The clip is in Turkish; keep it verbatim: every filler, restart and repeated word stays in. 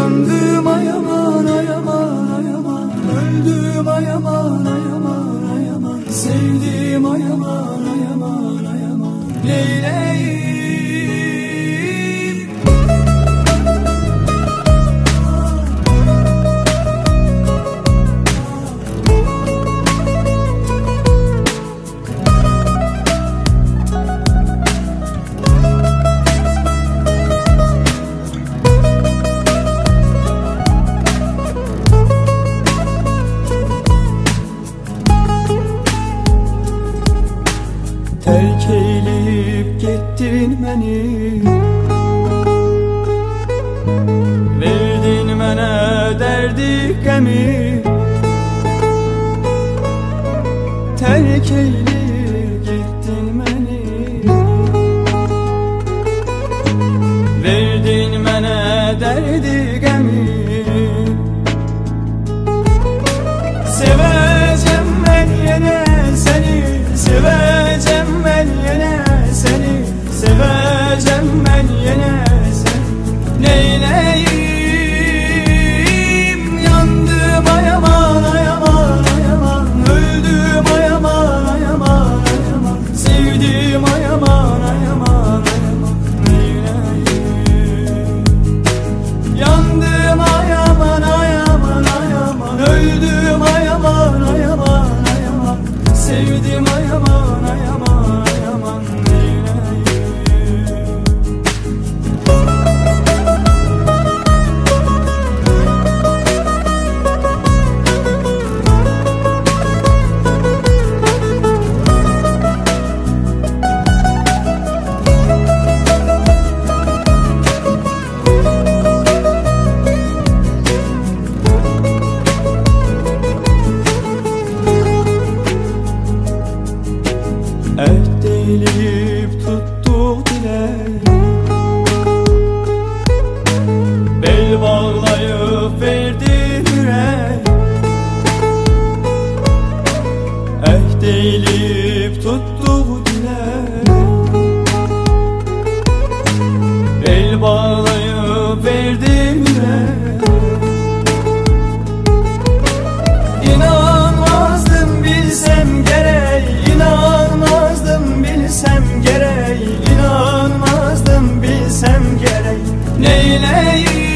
Yandım ay aman ay aman ay aman, öldüm ay aman ay aman ay aman, sevdim ay aman ay aman ay aman, neyleyim? Terk eyleyip gittin beni, verdin mənə derdi gemi. Terk eyleyip gittin beni, verdin mənə derdi gemi. Seveceğim ben yine seni, seveceğim ben yine seni, seveceğim ben yine seni, neyleyim? Yandım ay aman ay aman ay aman, öldüm ay aman ay aman ay aman, sevdim ay aman ay aman ay aman, neyleyim? Yandım ay aman ay aman ay aman, öldüm ay aman ay aman ay aman, sevdim ay aman ay aman ay aman, neyleyim? Ert değilip tuttuk dile, bel bağlayıp verdi yürek. Ert değilip tuttuk dile, bel bağlayıp verdi yürek. İnanmazdım bilsem gerek, İnanmazdım bilsem gerek, inanmazdım bilsem gerek, neyleyim?